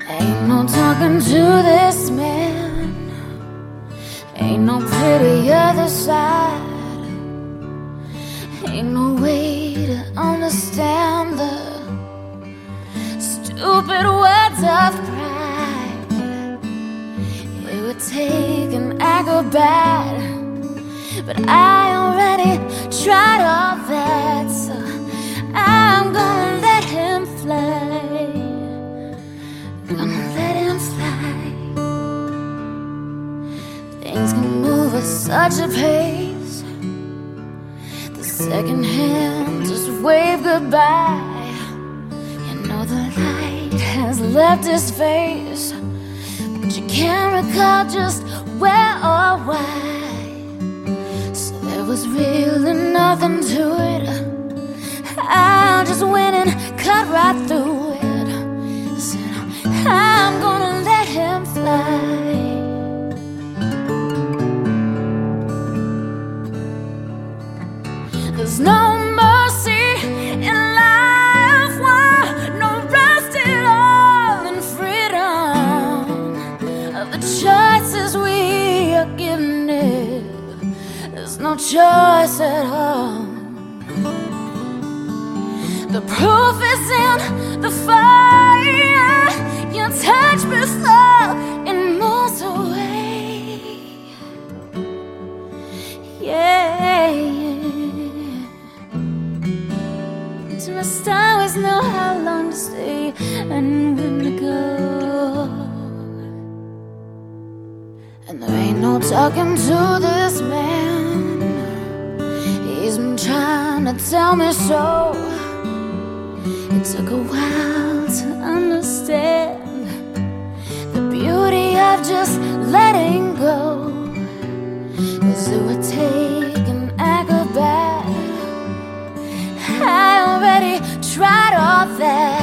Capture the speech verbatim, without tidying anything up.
Ain't no talking to this man, ain't no pretty other side, ain't no way to understand the stupid words of pride. It would take an acrobat, but I already tried all that, so I'm gonna let him fly. Gonna let him fly. Things can move at such a pace, the second hand just wave goodbye. You know the light has left his face, but you can't recall just where or why. So there was really nothing to it. I just went and cut right through it. Said I'm gonna let him fly. There's no mercy in life, why no rest at all in freedom of the choices we are given it. There's no choice at all. The proof is in the fire. You touch before it moves away. Yeah, yeah. To must always know how long to stay and when to go. And there ain't no talking to this man. He's been trying to tell me so. It took a while to understand the beauty of just letting go. 'Cause it would take an acrobat. I already tried all that.